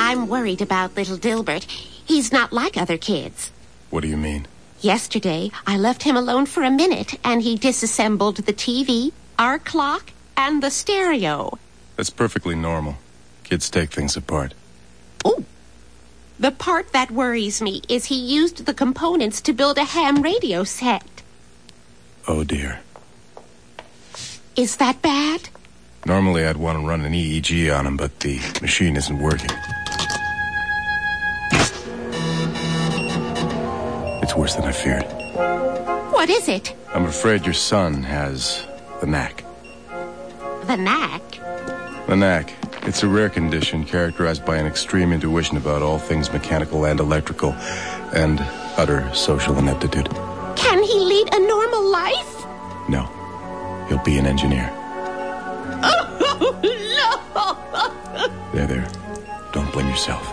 I'm worried about little Dilbert. He's not like other kids. What do you mean? Yesterday, I left him alone for a minute, and he disassembled the TV, our clock, and the stereo. That's perfectly normal. Kids take things apart. Oh! The part that worries me is he used the components to build a ham radio set. Oh, dear. Is that bad? Normally, I'd want to run an EEG on him, but the machine isn't working. It's worse than I feared. What is it? I'm afraid your son has the knack. The knack? The knack. It's a rare condition characterized by an extreme intuition about all things mechanical and electrical, and utter social ineptitude. Can he lead a normal life? No. He'll be an engineer. Oh, no! There. Don't blame yourself.